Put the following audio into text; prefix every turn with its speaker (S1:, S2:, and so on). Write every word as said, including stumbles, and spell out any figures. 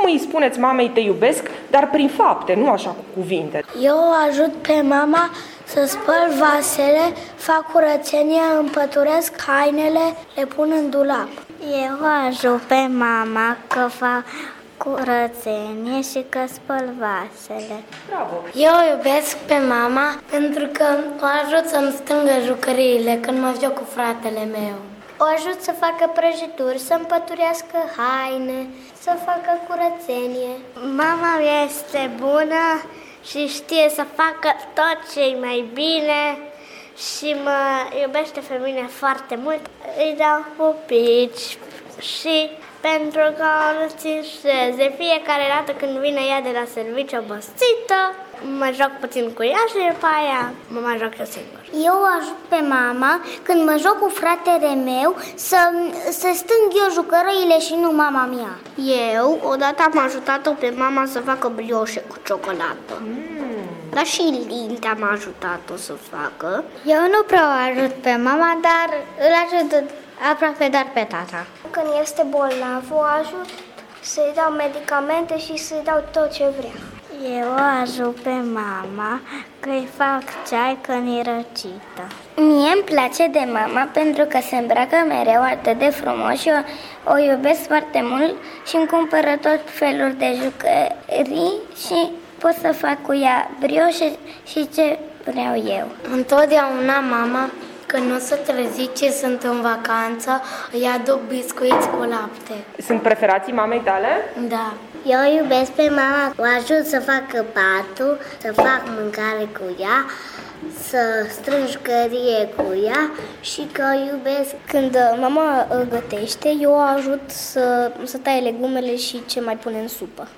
S1: îi spuneți mamei te iubesc, dar prin fapte, nu așa cu cuvinte?
S2: Eu o ajut pe mama să spăl vasele, fac curățenie, împăturesc hainele, le pun în dulap.
S3: Eu o ajut pe mama că fac curățenie și că spăl vasele.
S1: Bravo!
S2: Eu o iubesc pe mama pentru că o ajut să-mi strângă jucăriile când mă joc cu fratele meu. O ajut să facă prăjituri, să împăturească haine, să facă curățenie.
S3: Mama mea este bună și știe să facă tot ce e mai bine și mă iubește pe mine foarte mult. Îi dau pupici și pentru că nu țin de fiecare dată când vine ea de la serviciu obosită, mă joc puțin cu ea și după aia mă mai joc eu singur.
S2: Eu o ajut pe mama când mă joc cu fratele meu să, să strâng eu jucăriile și nu mama mea.
S3: Eu odată am ajutat-o pe mama să facă brioșe cu ciocolată. Mm. Dar și Linda am ajutat-o să facă.
S2: Eu nu prea o ajut pe mama, dar îl ajut aproape doar pe tata. Când este bolnav, o ajut să-i dau medicamente și să-i dau tot ce vrea.
S3: Eu o ajut pe mama că îi fac ceai când e răcită.
S2: Mie îmi place de mama pentru că se îmbracă mereu atât de frumos și o, o iubesc foarte mult și îmi cumpără tot felul de jucării și pot să fac cu ea brioșe și ce vreau eu. Întotdeauna mama, când o să trezice, sunt în vacanță, îi aduc biscuiți cu lapte.
S1: Sunt preferații mamei tale?
S2: Da. Eu iubesc pe mama, o ajut să facă patul, să fac mâncare cu ea, să strâng jucărie cu ea și că o iubesc. Când mama gătește, eu o ajut să, să taie legumele și ce mai pune în supă.